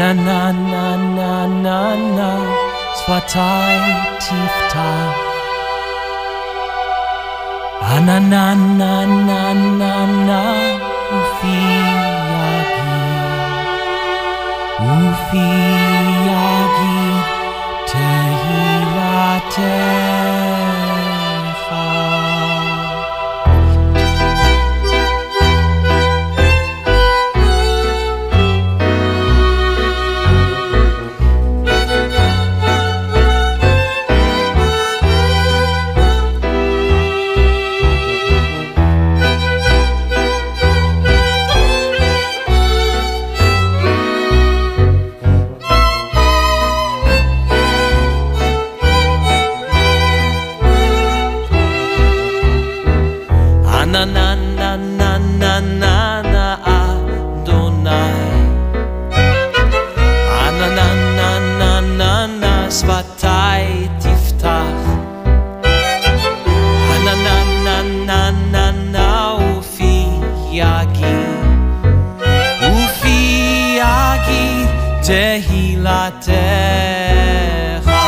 Ananananana, Svatai Tiftach. Ananananana, Ufiagi, Tehilatecha. Ananananana Adonai. Ananananana Svatai Tiftach. Ananananana Ufiagi Tehilatecha.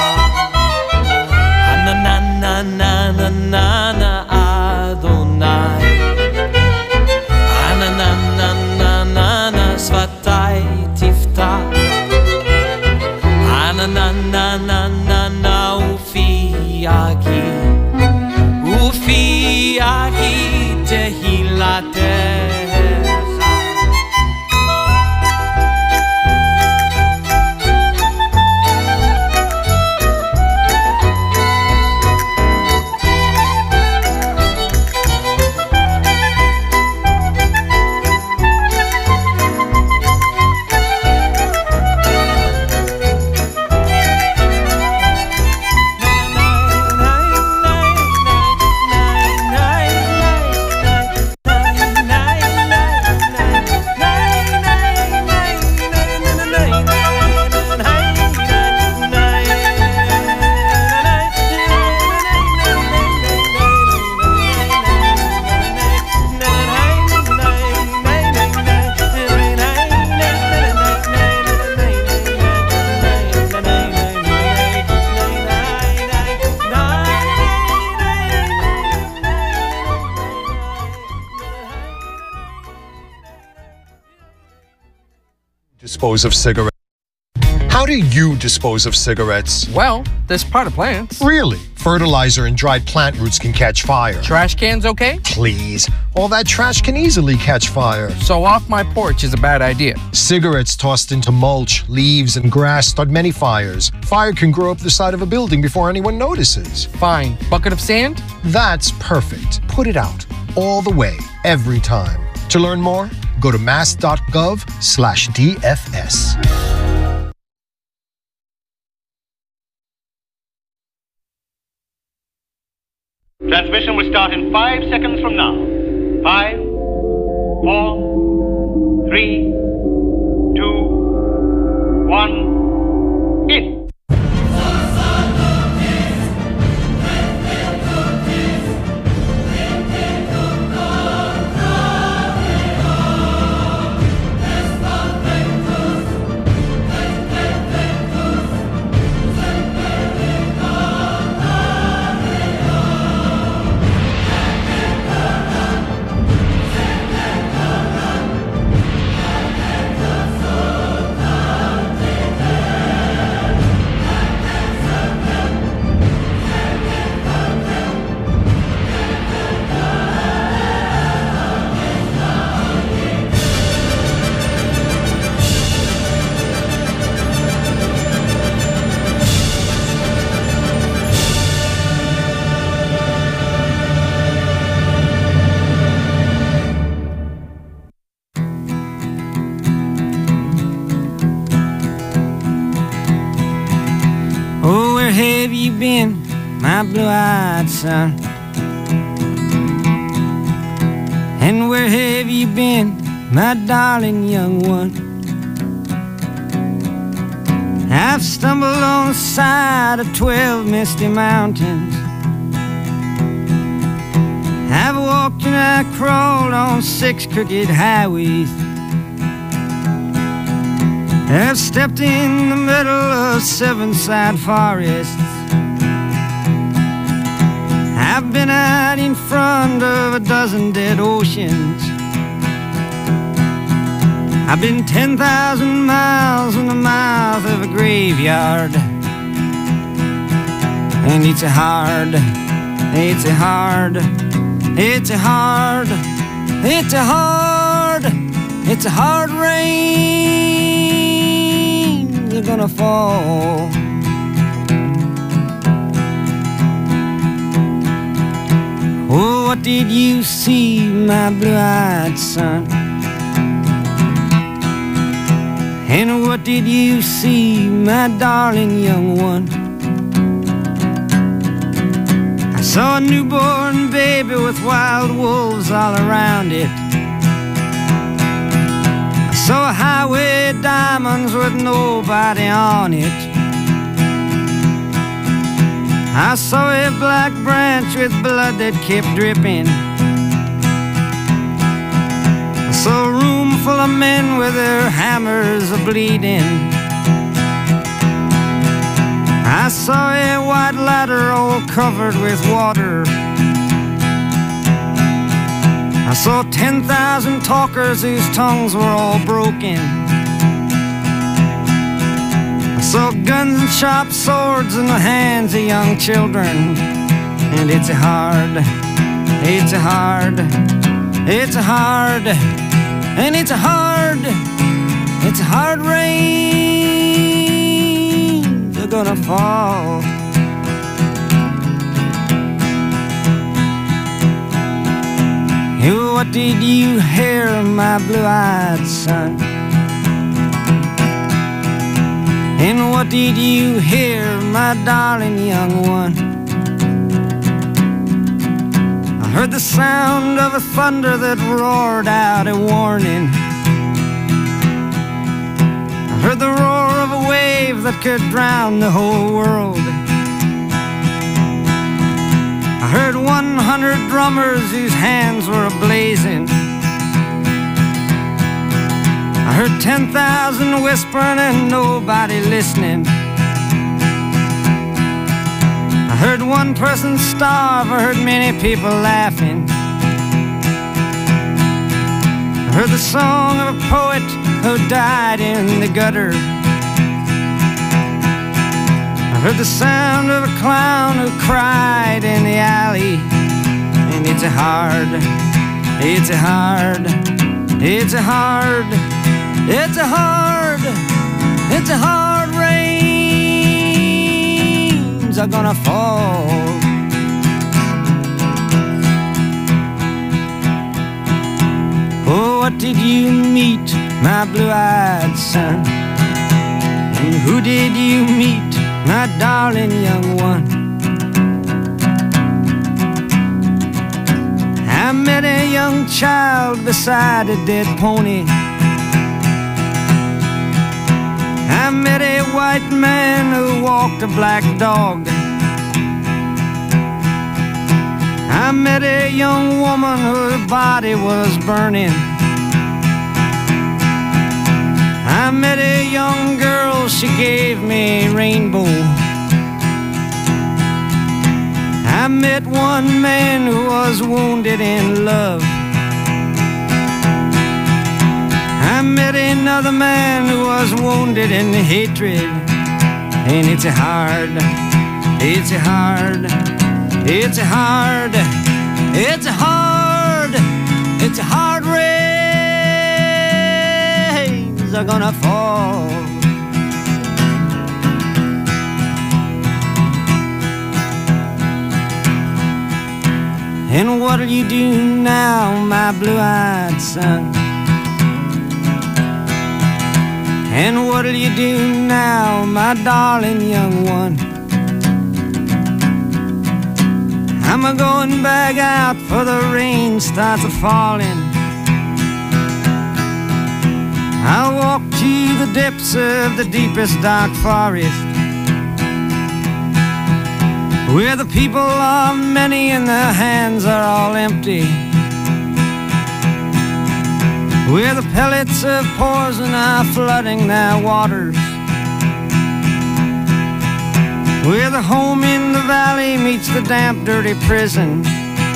Ananananana Adonai. Ananananana Svatai Tiftach. Ananananana Ufiagi Tehilatecha. Dispose of cigarettes. How do you dispose of cigarettes? Well, there's part of plants. Really? Fertilizer and dried plant roots can catch fire. Trash cans okay? Please. All that trash can easily catch fire. So off my porch is a bad idea. Cigarettes tossed into mulch, leaves, and grass start many fires. Fire can grow up the side of a building before anyone notices. Fine. Bucket of sand? That's perfect. Put it out. All the way. Every time. To learn more, go to mass.gov/DFS. Transmission will start in 5 seconds from now. 5, 4, 3, 2, 1, in. been, my blue-eyed son? And where have you been, my darling young one? I've stumbled on the side of 12 misty mountains. I've walked and I crawled on 6 crooked highways. I've stepped in the middle of 7 sad forests. I've been out in front of a dozen dead oceans. I've been 10,000 miles in the mouth of a graveyard. And it's a hard, it's a hard, it's a hard, it's a hard, it's a hard rain you're gonna fall. Oh, what did you see, my blue-eyed son? And what did you see, my darling young one? I saw a newborn baby with wild wolves all around it. I saw a highway of diamonds with nobody on it. I saw a black branch with blood that kept dripping. I saw a room full of men with their hammers a-bleeding. I saw a white ladder all covered with water. I saw 10,000 talkers whose tongues were all broken. I saw guns and sharp swords in the hands of young children. And it's a hard, it's a hard, it's a hard, and it's a hard, it's a hard rain you're gonna fall. What did you hear, my blue-eyed son? And what did you hear, my darling young one? I heard the sound of a thunder that roared out a warning. I heard the roar of a wave that could drown the whole world. I heard 100 drummers whose hands were ablazing. I heard 10,000 whispering and nobody listening. I heard one person starve, I heard many people laughing. I heard the song of a poet who died in the gutter. I heard the sound of a clown who cried in the alley. And it's a hard, it's a hard, it's a hard, it's a hard, it's a hard rains are gonna fall. Oh, what did you meet, my blue-eyed son? And who did you meet, my darling young one? I met a young child beside a dead pony. I met a white man who walked a black dog. I met a young woman whose body was burning. I met a young girl, she gave me a rainbow. I met one man who was wounded in love. I met another man who was wounded in hatred. And it's a hard, it's a hard, it's a hard, it's a hard, it's a hard rains are gonna fall. And what'll you do now, my blue-eyed son? And what'll you do now, my darling young one? I'm a-going back out for the rain starts a-falling. I'll walk to the depths of the deepest dark forest, where the people are many and their hands are all empty. where the pellets of poison are flooding their waters, where the home in the valley meets the damp, dirty prison,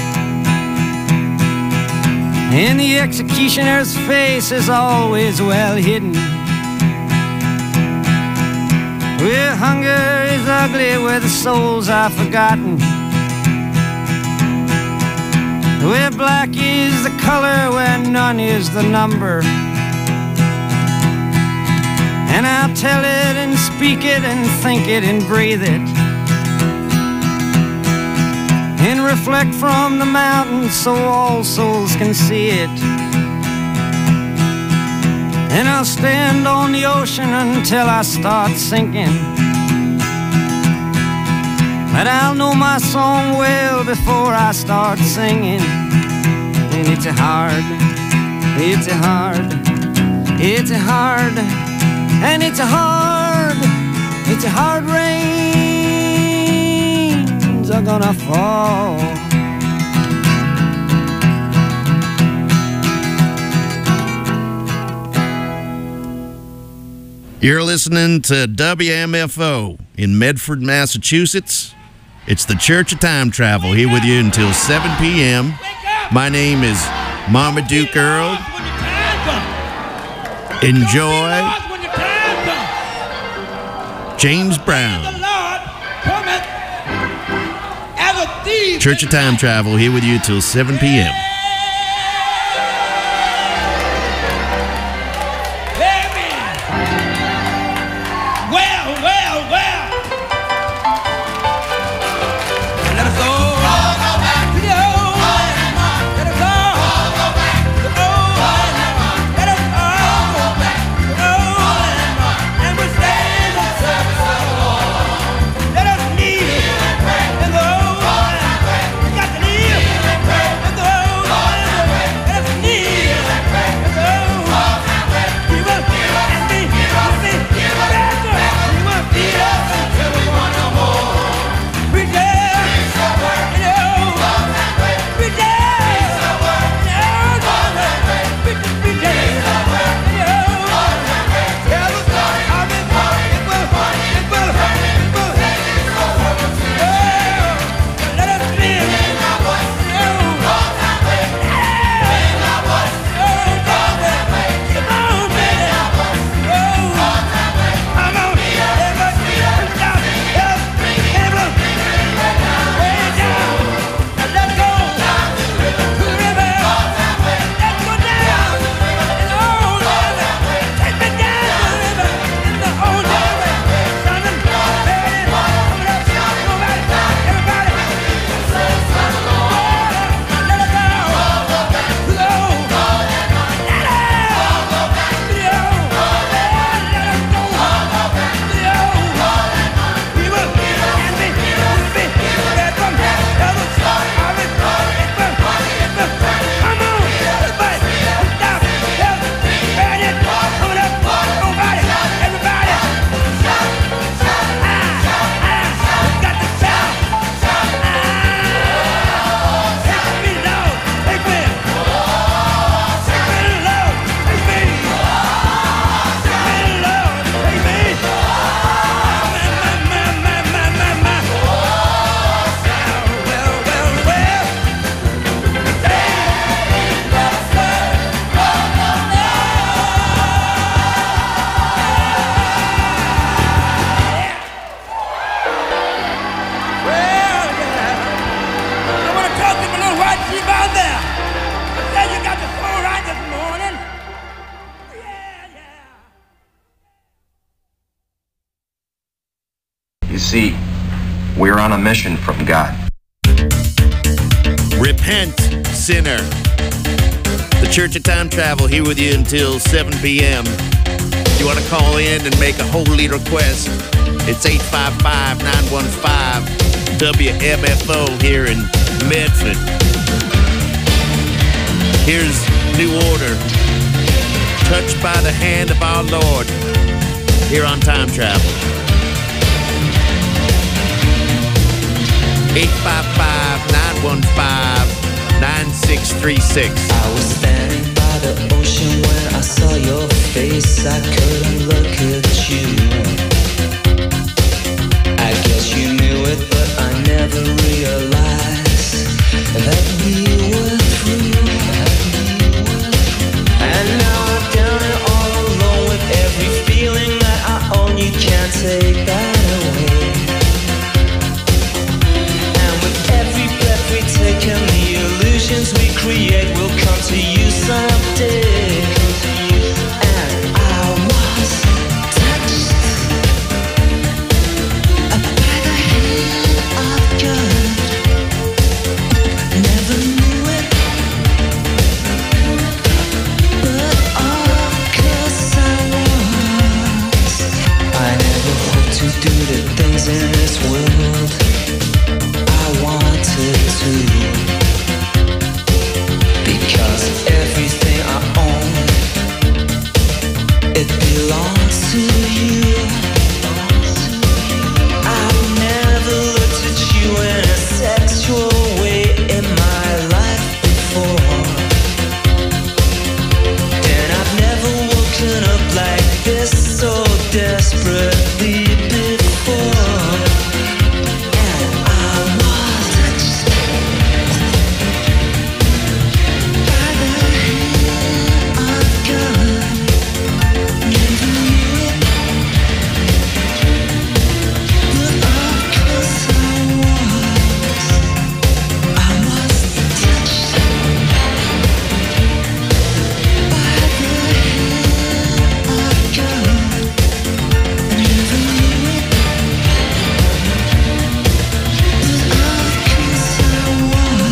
and the executioner's face is always well hidden, where hunger is ugly, where the souls are forgotten, where black is the color, where none is the number. And I'll tell it and speak it and think it and breathe it, and reflect from the mountains so all souls can see it. And I'll stand on the ocean until I start sinking, but I'll know my song well before I start singing. And it's a hard, it's a hard, it's a hard, and it's a hard rains are gonna fall. You're listening to WMFO in Medford, Massachusetts. It's the Church of Time Travel, here with you until 7 p.m. My name is Marmaduke Earl. Enjoy James Brown. Church of Time Travel, here with you till 7 p.m. You see, we're on a mission from God. Repent, sinner. The Church of Time Travel, here with you until 7 p.m. If you want to call in and make a holy request, it's 855-915-WMFO here in Medford. Here's New Order, touched by the hand of our Lord, here on Time Travel. 855-915-9636. I was standing by the ocean when I saw your face. I couldn't look at you. I guess you knew it, but I never realized that we were through. And now I'm down and all alone with every feeling that I own. You can't take that away. And with every breath we take and the illusions we create will come to you someday. And I was touched by the hand of God. Never knew it, but all 'cause I was. I never hoped to do the things in this world I wanted to, because everything I own, it belongs to you. I've never looked at you in a sexual way in my life before, and I've never woken up like this so desperately before. And I was touched by the hand of God. Never knew it, but of course I was touched by the hand of God. Never knew it, but of course I was.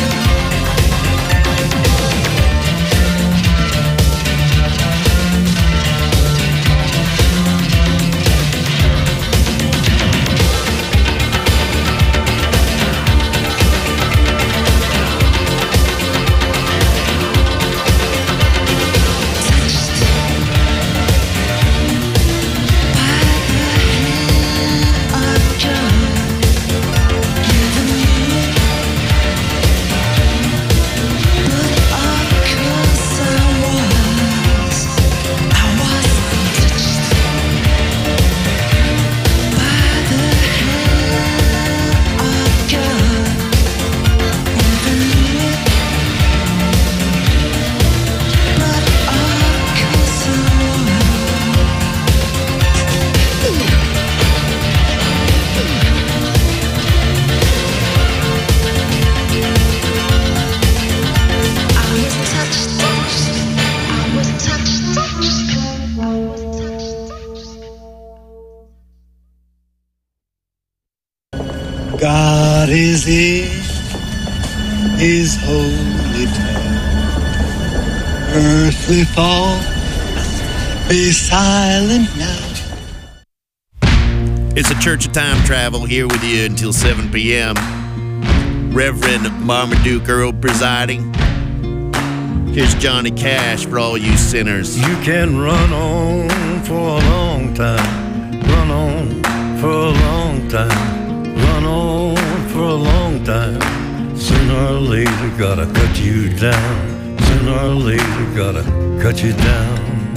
God is in his holy temple. Earthly thought, be silent now. It's a Church of Time Travel here with you until 7 p.m. Reverend Marmaduke Earl presiding. Here's Johnny Cash for all you sinners. You can run on for a long time, run on for a long time, run on for a long time. Sooner or later gotta cut you down, sooner or later gotta cut you down.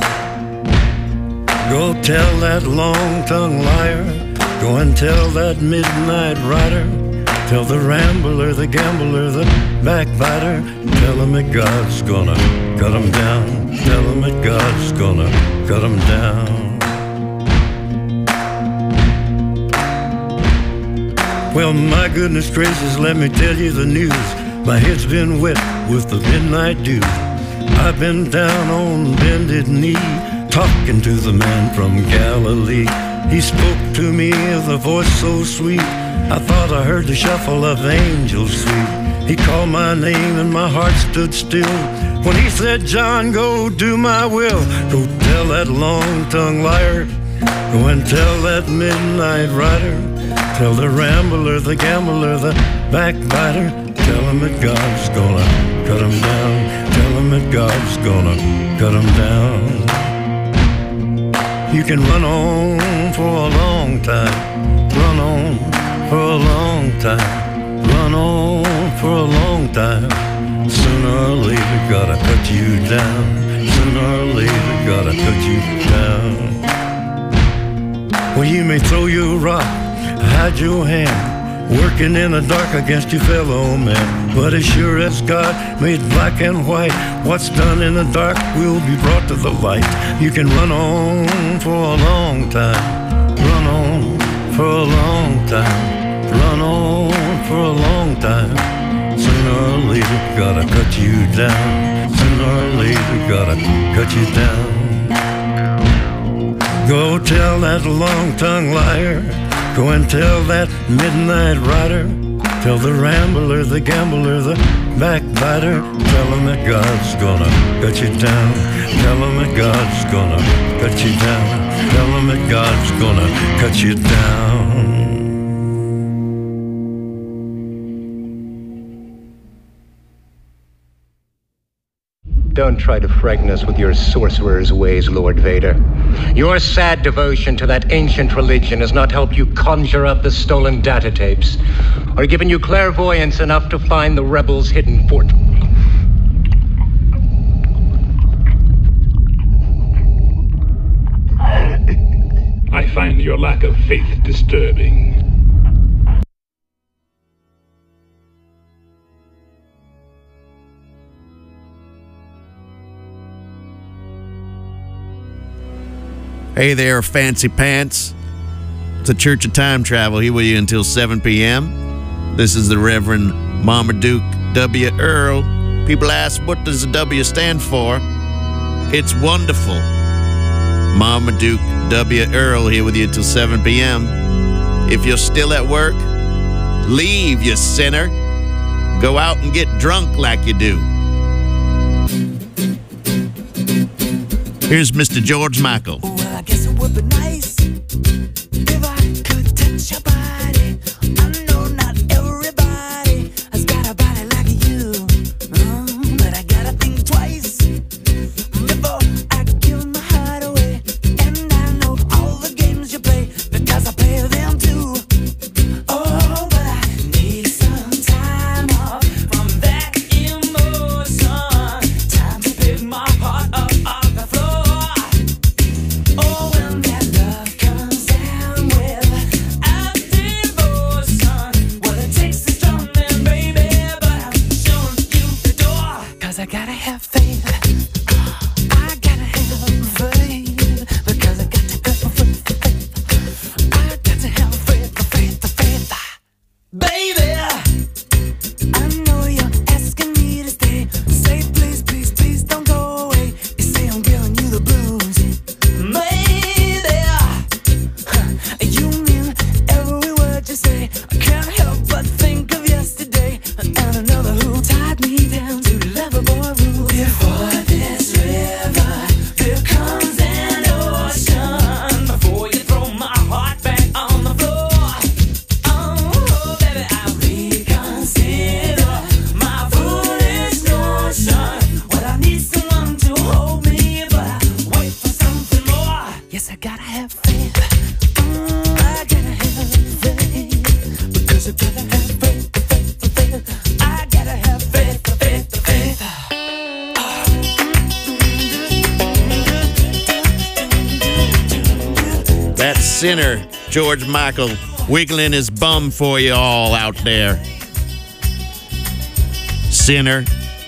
Go tell that long-tongued liar, go and tell that midnight rider, tell the rambler, the gambler, the backbiter, tell him that God's gonna cut him down, tell him that God's gonna cut him down. Well, my goodness gracious, let me tell you the news. My head's been wet with the midnight dew. I've been down on bended knee, talking to the man from Galilee. He spoke to me with a voice so sweet, I thought I heard the shuffle of angels sweet. He called my name and my heart stood still when he said, John, go do my will. Go tell that long-tongued liar, go and tell that midnight rider, tell the rambler, the gambler, the backbiter, tell him that God's gonna cut him down, tell him that God's gonna cut him down. You can run on for a long time, run on for a long time, run on for a long time. Sooner or later, gotta cut you down. Sooner or later, gotta cut you down. Well, you may throw your rock, hide your hand, working in the dark against your fellow man. But as sure as God made black and white, what's done in the dark will be brought to the light. You can run on for a long time, run on for a long time, run on for a long time. Sooner or later, gotta cut you down. Sooner or later, gotta cut you down. Go tell that long-tongued liar, go and tell that midnight rider, tell the rambler, the gambler, the backbiter, tell him that God's gonna cut you down. Tell him that God's gonna cut you down. Tell him that God's gonna cut you down. Don't try to frighten us with your sorcerer's ways, Lord Vader. Your sad devotion to that ancient religion has not helped you conjure up the stolen data tapes, or given you clairvoyance enough to find the rebels' hidden fort. I find your lack of faith disturbing. Hey there, fancy pants. It's the Church of Time Travel here with you until 7 p.m. This is the Reverend Marmaduke W. Earl. People ask, what does the W stand for? It's wonderful. Marmaduke W. Earl here with you until 7 p.m. If you're still at work, leave, you sinner. Go out and get drunk like you do. Here's Mr. George Michael. I guess it would be nice if I could touch your body. I know not everybody has got a body like you, but I gotta think twice before I give my heart away. And I know all the games you play because I play them too. Oh, but I need some time off from that emotion. Time to pick my heart up off the floor. Oh, when that love comes down with our devotion, well, it takes a strong man, baby, but I'm showing you the door. 'Cause I gotta have faith. I gotta have faith. Because I got to have faith. I got to have faith, faith. Baby, I know you're asking me to stay. Say please, please, please don't go away. You say I'm giving you the blues. Maybe you mean every word you say. I can't help but think of yesterday and another who tied me down to Loverboy rules. Before this river, here comes an ocean. Before you throw my heart back on the floor. Oh, baby, I reconsider my foolish notion. Well, I need someone to hold me, but I wait for something more. Yes, I gotta have faith. I gotta have faith. Because I gotta have faith. I gotta have faith. That sinner, George Michael, wiggling his bum for you all out there. Sinner.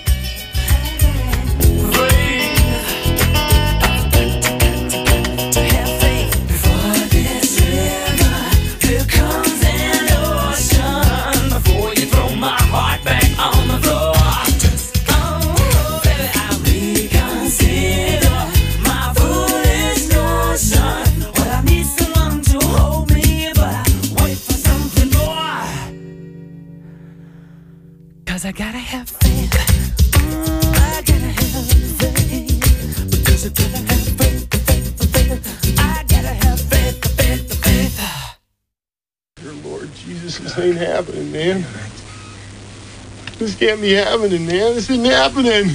To have faith. Before this river, here comes an ocean. Before you throw my heart back on the floor. Oh, baby, I reconsider my foolish notion. Well, I need someone to hold me, but I wait for something more. 'Cause I gotta have faith. I gotta have faith. Because I gotta have faith. I gotta have faith. Dear Lord Jesus, this ain't happening, man. This can't be happening, man. This isn't happening.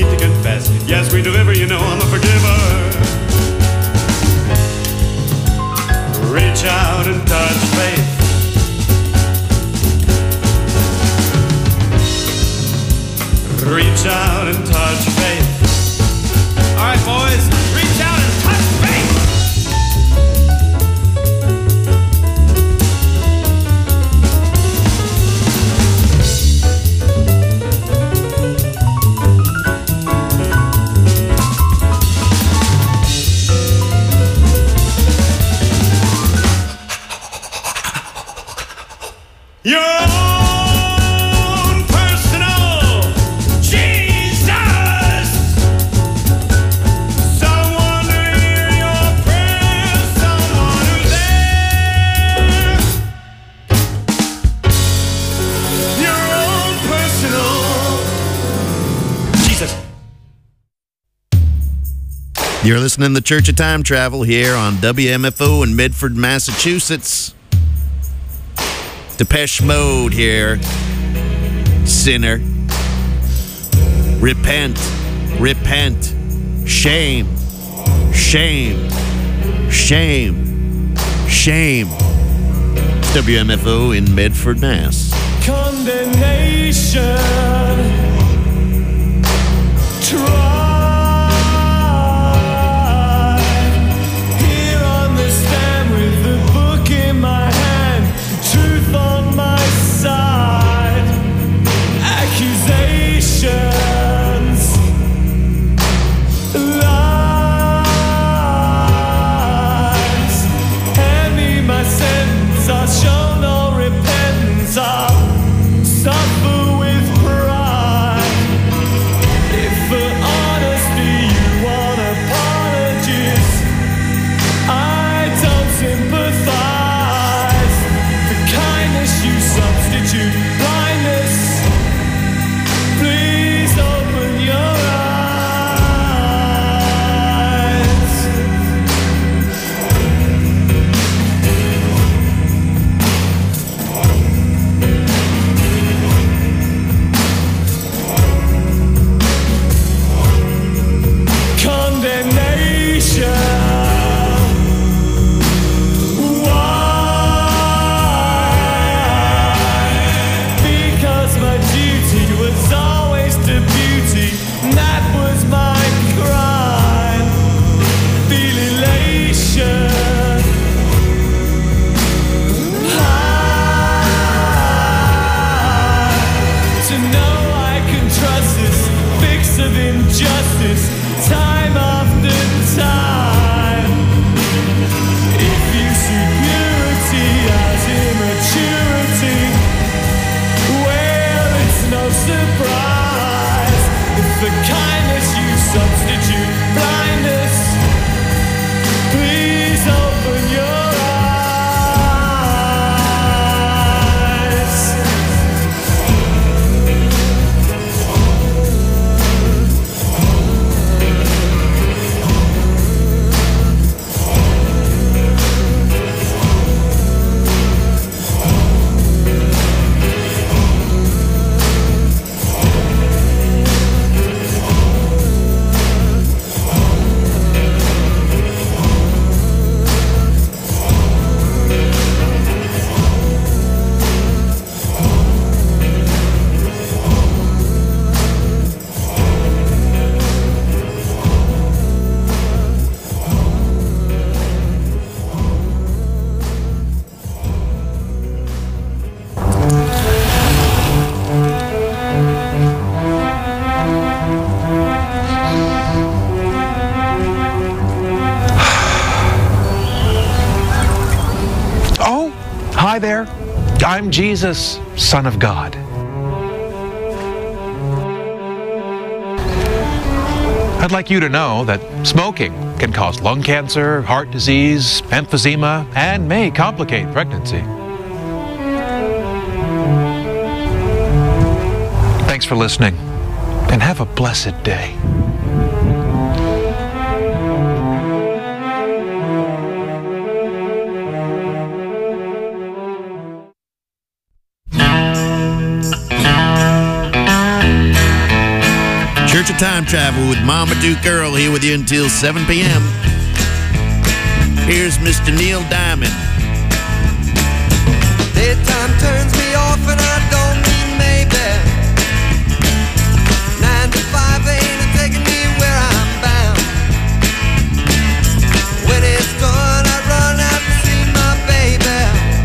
need to confess. Yes, we deliver, you know I'm a forgiver. Reach out and touch faith. Reach out and touch faith. All right, boys, reach out and touch faith. Your own personal Jesus. Someone to hear your prayers. Someone who's there. Your own personal Jesus. You're listening to the Church of Time Travel here on WMFO in Medford, Massachusetts. Depeche Mode here. Sinner. Repent. Repent. Shame. Shame. Shame. Shame. WMFO in Medford, Mass. Condemnation. Try. Here on the stand with the book in my hand. Truth on my side. Accusations. Lies. Hand me my sentence. I'll show no repentance. I'll suffer with pride. If for honesty you want apologies, I don't sympathize. For kindness you substitute blindness. Please open your condemnation. Why? Because my duty was always to beauty, and that was my crime. Feel elation. To know I can trust this fix of injustice, time after time. If you see purity as immaturity, well, it's no surprise. If the kindness you substitute blindness, please open your eyes. Oh, hi there. I'm Jesus, Son of God. I'd like you to know that smoking can cause lung cancer, heart disease, emphysema, and may complicate pregnancy. Thanks for listening, and have a blessed day. Church of of Time Travel with Mama Duke Earl here with you until 7 p.m. Here's Mr. Neil Diamond. Daytime turns me off and I don't mean maybe. 9 to 5 ain't taking me where I'm bound. When it's done I run out to see my baby.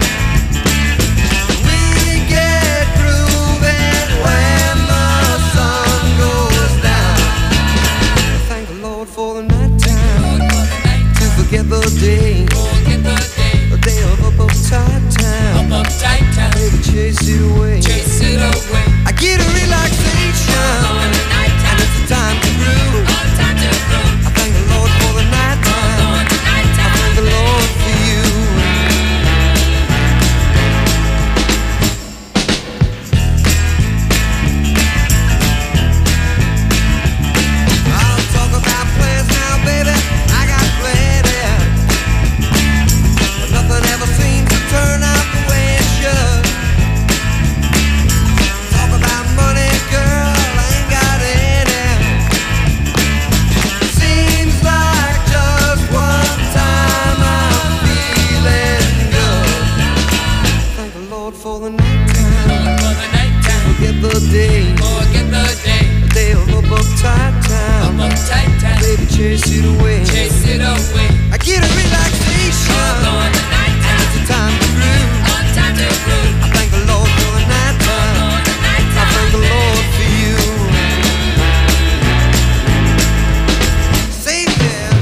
We get grooving when the sun goes down. Thank the Lord for the night time, to forget the day, the day of a uptight time. Baby, chase it away. I get a relaxation, and it's the time to groove. I thank the Lord for the night time. I thank the Lord for you. I'll talk about plans now, baby. I got plenty, but nothing ever seems to turn out the way it should. Talk about money, girl, I ain't got any. Seems like just one time I'm feeling good. Thank the Lord for the night time. Forget the day, the day of a uptight time. Baby, chase it away. I get a relaxation, and it's the time to groove. I thank the Lord for the night time. I thank the Lord for you. Say yeah.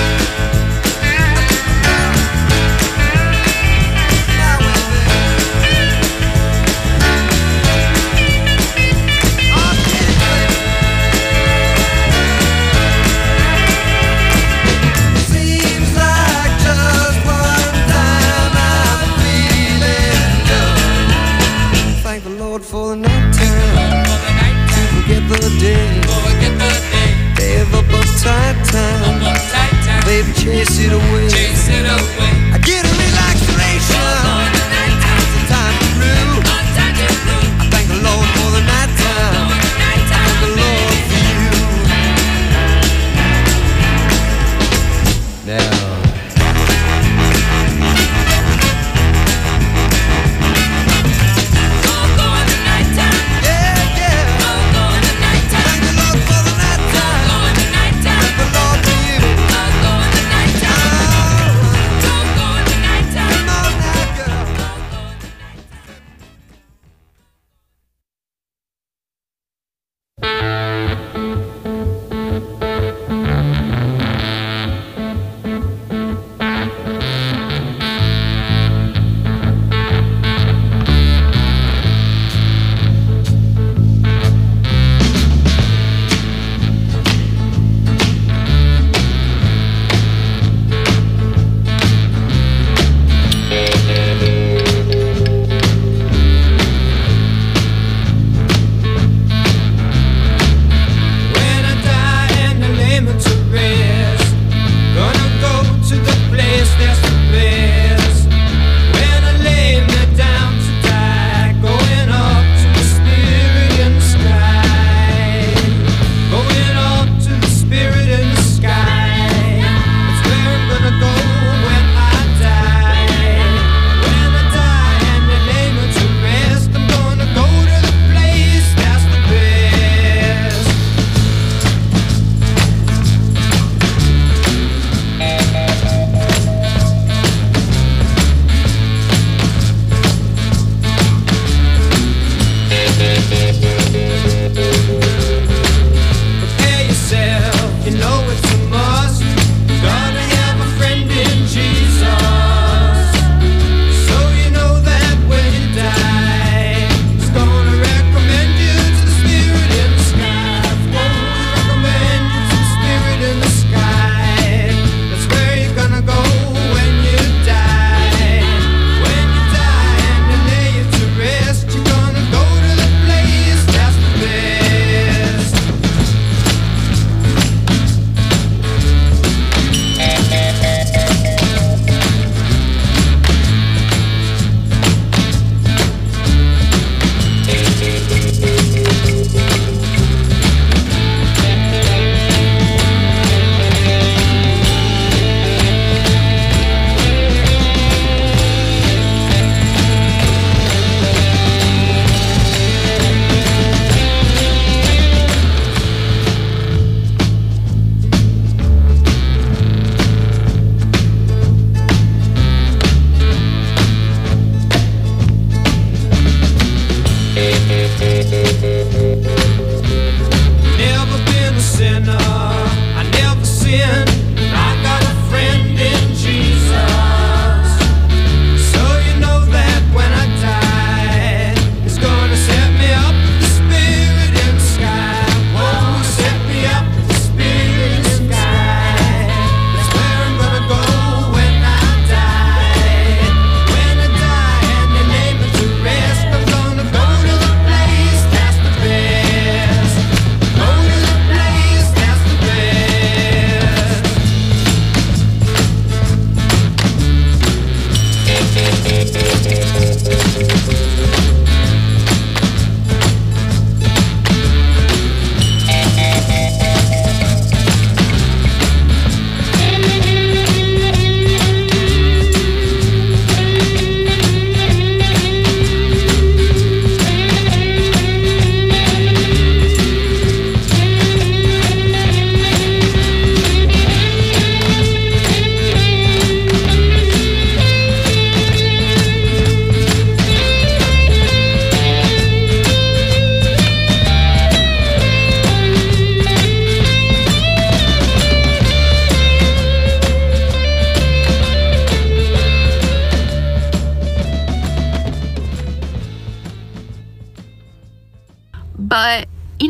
Seems like just one time I'm feeling good. Thank the Lord for the night time, to forget the day, day of up uptight time. Baby, chase it away. I get a relaxation, and it's the time to groove. I thank the Lord for the night time. I thank the Lord for you. Now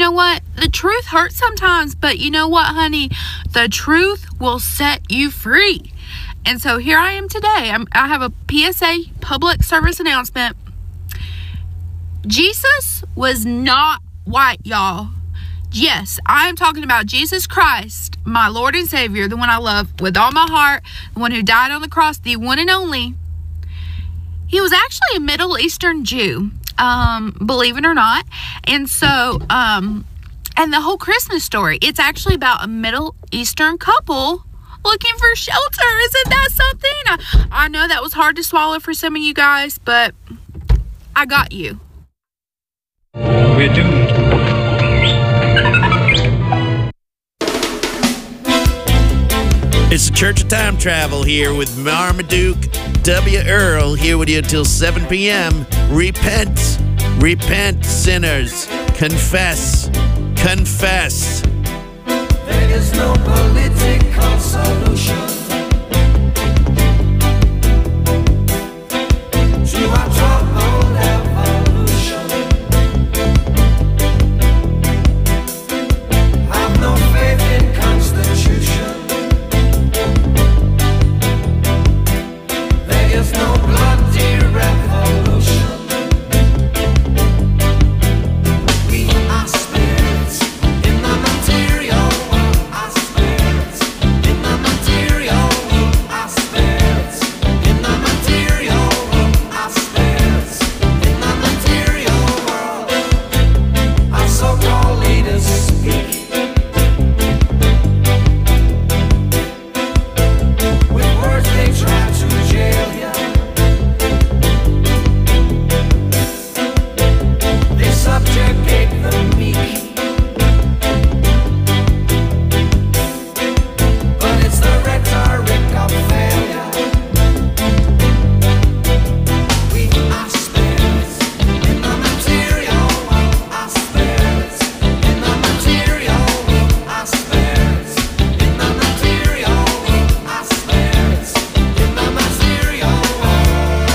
know what? The truth hurts sometimes, but you know what, honey? The truth will set you free. And so here I am today. I have a PSA, public service announcement. Jesus was not white, y'all. Yes, I am talking about Jesus Christ, my Lord and Savior, the one I love with all my heart, the one who died on the cross, the one and only. He was actually a Middle Eastern Jew, believe it or not. And so, and the whole Christmas story, it's actually about a Middle Eastern couple looking for shelter. Isn't that something? I know that was hard to swallow for some of you guys, but I got you. We're doomed. It's the Church of Time Travel here with Marmaduke W. Earl, here with you until 7 p.m. Repent, repent, sinners. Confess, confess. There is no political solution to our troubled evolution. Have no faith in Constitution. There is no bloody revolution. We are spirits in the material world. Our spirits in the material world. Our spirits in the material world. Our spirits in the material world. Our so-called leaders speak with words they try to jail you. They subjugate the meek. But it's the rhetoric of failure. We are spirits in the material world. Our spirits in the material world. Our spirits in the material world. Our spirits in the material world.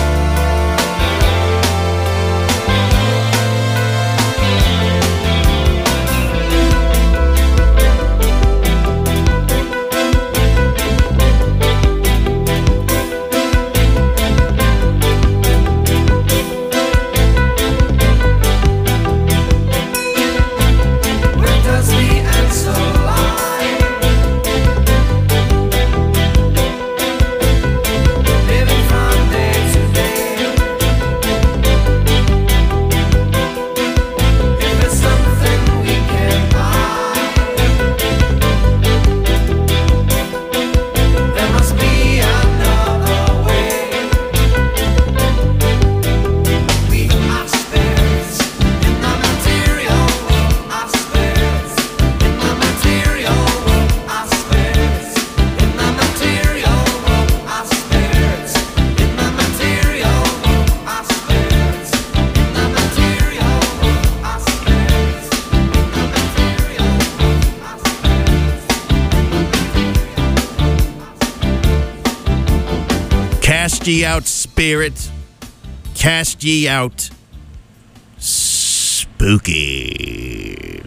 Where does the answer lie? Living from day to day. If it's something we can buy, there must be another way. We are spirits in the material world. Our spirits in the material world. Our spirits in the material world. Our spirits in the material world. Our spirits in the material world. Our spirits in the material world. Cast ye out, spirit. Cast ye out. Spooky.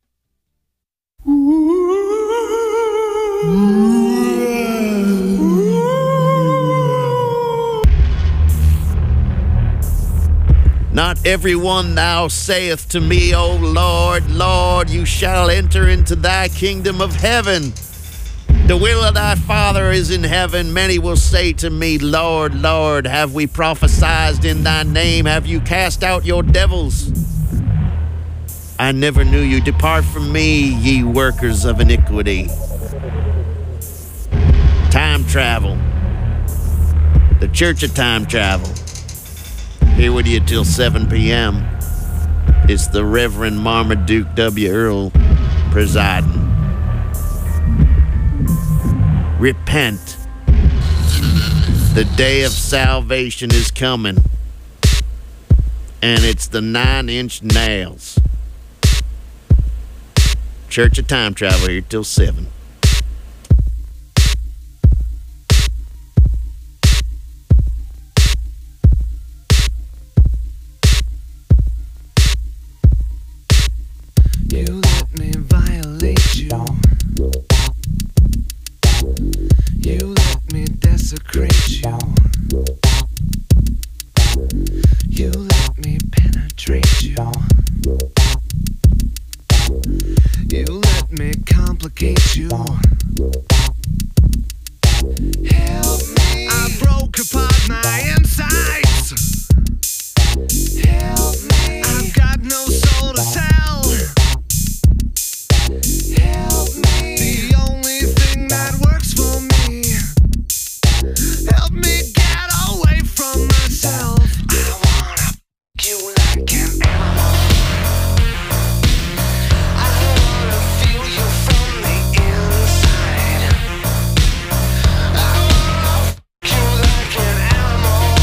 Not everyone thou sayeth to me, O Lord, Lord, you shall enter into thy kingdom of heaven. The will of thy Father is in heaven. Many will say to me, Lord, Lord, have we prophesied in thy name? Have you cast out your devils? I never knew you. Depart from me, ye workers of iniquity. Time travel. The Church of Time Travel. Here with you till 7 p.m. It's the Reverend Marmaduke W. Earl presiding. Repent. The day of salvation is coming. And it's the 9-inch nails. Church of Time Travel here till 7. You desecrate you. You let me penetrate you. You let me complicate you. Help me. I broke apart my insides. Help me. I've got no soul to tell. Help me. The only thing that works for me. Help me get away from myself. I wanna f*** you like an animal. I wanna feel you from the inside. I wanna f*** you like an animal.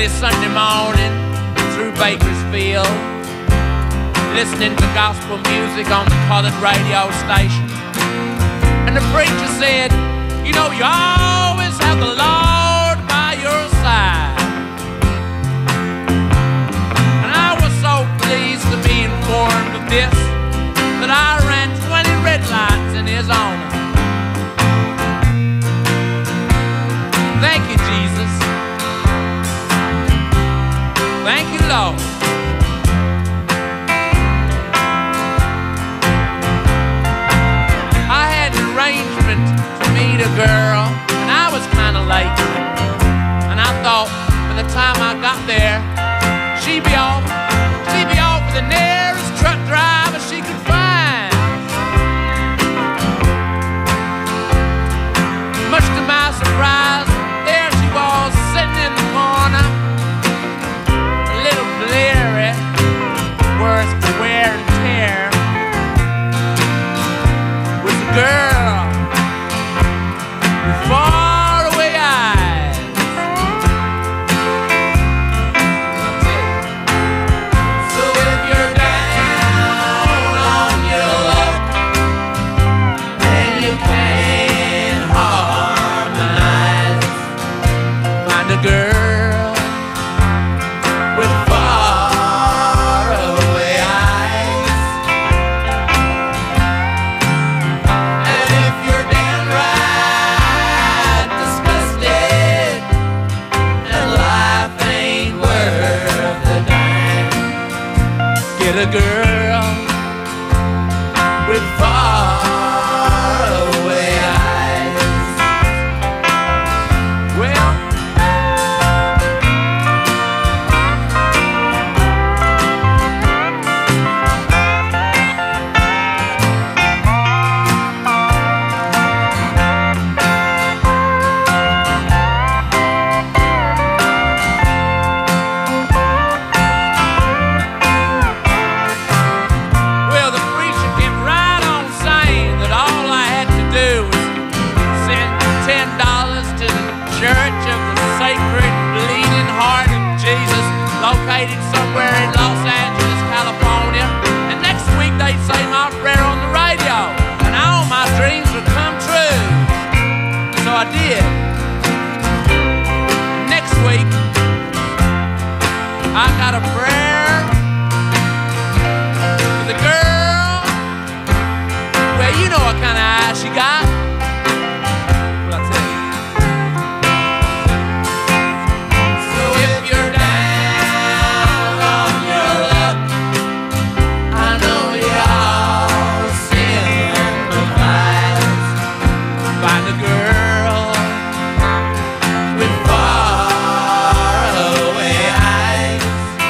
early Sunday morning through Bakersfield, listening to gospel music on the colored radio station. And the preacher said, you know, you always have the Lord by your side. And I was so pleased to be informed of this that I ran 20 red lights in his honor. Thank you, Jesus. Thank you, Lord. I had an arrangement to meet a girl, and I was kind of late. And I thought by the time I got there, she'd be off with the nearest truck driver she could find. Much to my surprise, there she was sitting in the corner, a little bleary, worse for wear and tear, with a girl with faraway eyes. So if you're down on your luck and you can't harmonize, find a girl with faraway eyes. And if you're downright disgusted and life ain't worth the dime, get a girl with faraway eyes. Well, the preacher kept right on saying that all I had to do was send $10 to the Church of the Sacred Bleeding Heart of Jesus, located somewhere in Los Angeles, California. And next week they'd say my prayer on the radio, and all my dreams would come true. So I did. Next week, I got a prayer for the girl. Well, you know what kind of eyes she got. Well, I'll tell you. So if you're down on your luck, I know y'all sympathize. Find a girl with faraway eyes.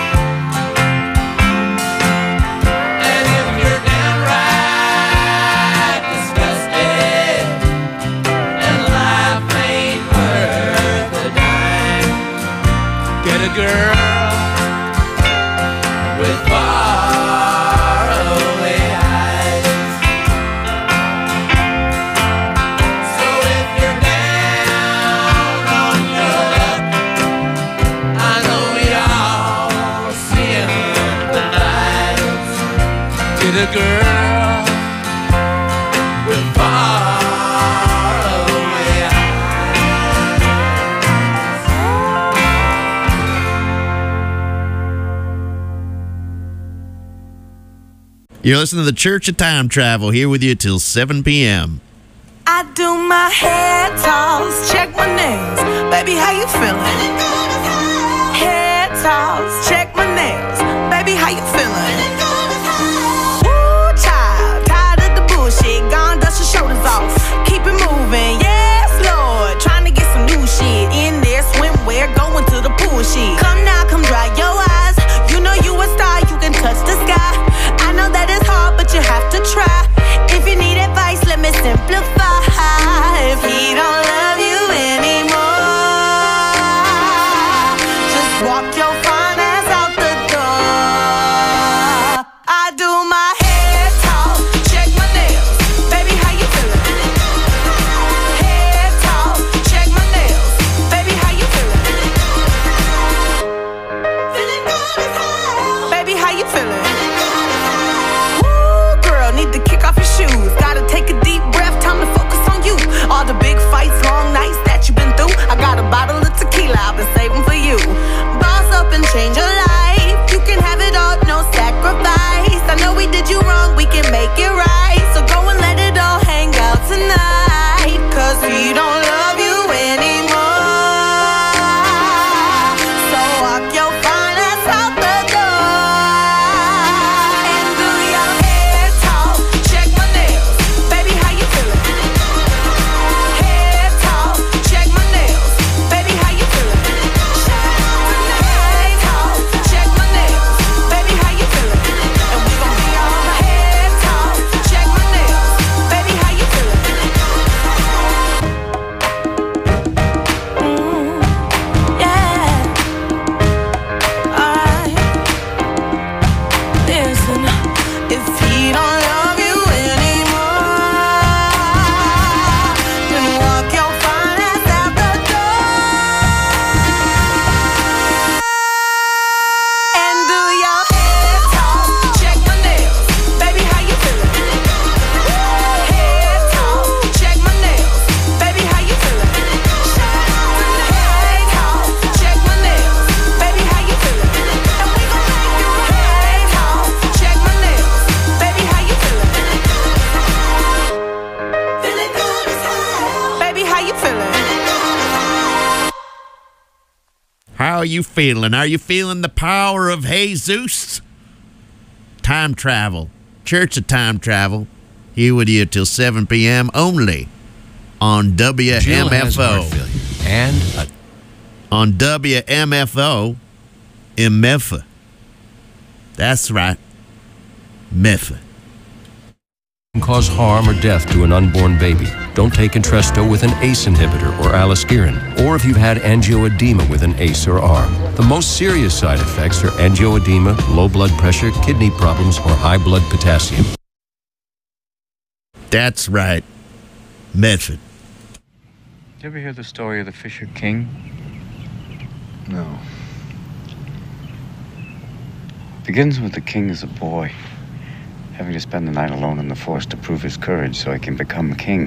And if you're downright disgusted and life ain't worth a dime, get a girl with faraway eyes. So if you're down on your luck, I know y'all sympathize. Get a girl with faraway eyes. You're listening to the Church of Time Travel, here with you till 7 p.m. I do my hair toss, check my nails. Baby, how you feeling? Hair toss, check my nails. Baby, how you feeling? Woo, child, tired of the bullshit. Gone, dust your shoulders off. Keep it moving, yes, Lord. Trying to get some new shit in there. Swimwear, going to the pool shit. Come now, come dry your eyes. You know you a star, you can touch the sky. I know that it's hard, but you have to try. If you need advice, let me simplify. If he don't love you anymore, How are you feeling? Are you feeling the power of Jesus? Time travel. Church of Time Travel. Here with you till 7 p.m. only on WMFO. And on WMFO in Memphis. That's right. Memphis. Can cause harm or death to an unborn baby. Don't take Entresto with an ACE inhibitor or aliskiren, or if you've had angioedema with an ACE or ARB. The most serious side effects are angioedema, low blood pressure, kidney problems, or high blood potassium. That's right. Medford. Did you ever hear the story of the Fisher King? No. It begins with the king as a boy, having to spend the night alone in the forest to prove his courage so he can become king.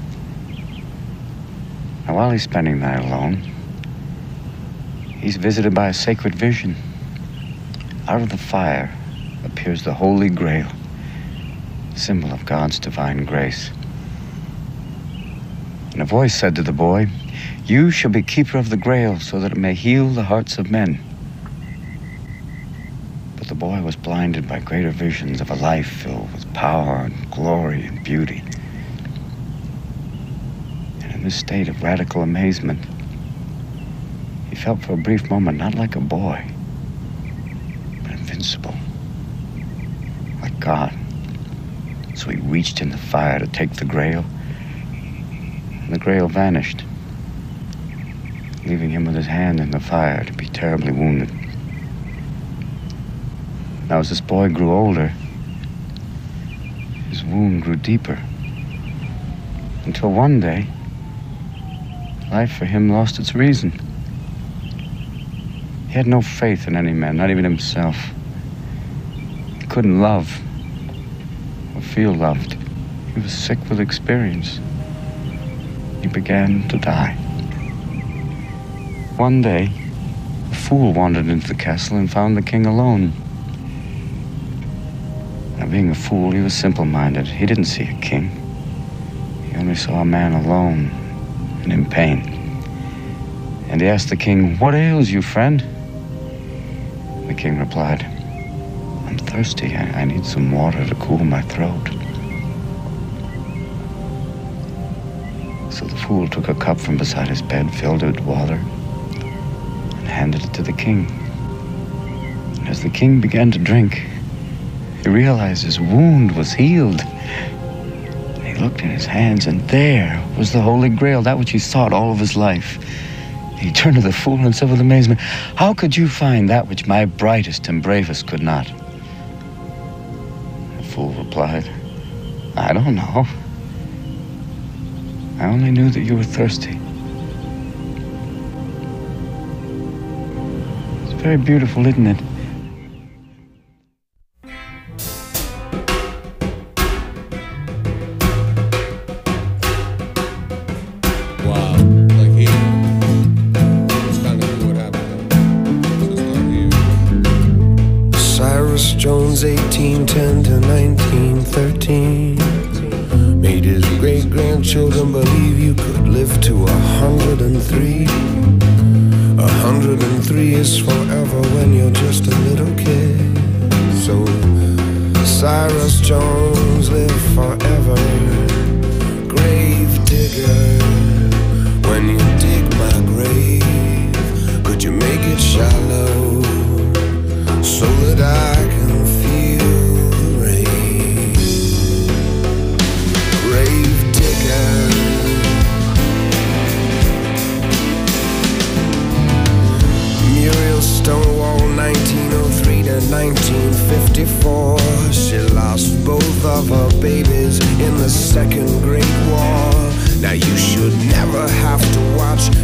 Now, while he's spending the night alone, he's visited by a sacred vision. Out of the fire appears the Holy Grail, symbol of God's divine grace. And a voice said to the boy, "You shall be keeper of the Grail so that it may heal the hearts of men." But the boy was blinded by greater visions of a life filled with power and glory and beauty. And in this state of radical amazement, he felt for a brief moment not like a boy, but invincible, like God. So he reached in the fire to take the Grail, and the Grail vanished, leaving him with his hand in the fire to be terribly wounded. Now, as this boy grew older, his wound grew deeper, until one day, life for him lost its reason. He had no faith in any man, not even himself. He couldn't love or feel loved. He was sick with experience. He began to die. One day, a fool wandered into the castle and found the king alone. Now, being a fool, he was simple-minded. He didn't see a king. He only saw a man alone and in pain. And he asked the king, "What ails you, friend?" The king replied, "I'm thirsty. I need some water to cool my throat." So the fool took a cup from beside his bed, filled it with water, and handed it to the king. And as the king began to drink, he realized his wound was healed. And he looked in his hands, and there was the Holy Grail, that which he sought all of his life. He turned to the fool and said with amazement, "How could you find that which my brightest and bravest could not?" The fool replied, "I don't know. I only knew that you were thirsty." It's very beautiful, isn't it? Cyrus Jones, 1810 to 1913, made his great-grandchildren believe you could live to 103. 103 is forever when you're just a little kid. So Cyrus Jones lived forever. Grave digger, when you dig my grave, could you make it shallow so that I can feel the rain? Grave digger, Muriel Stonewall, 1903 to 1954. She lost both of her babies in the Second Great War. Now you should never have to watch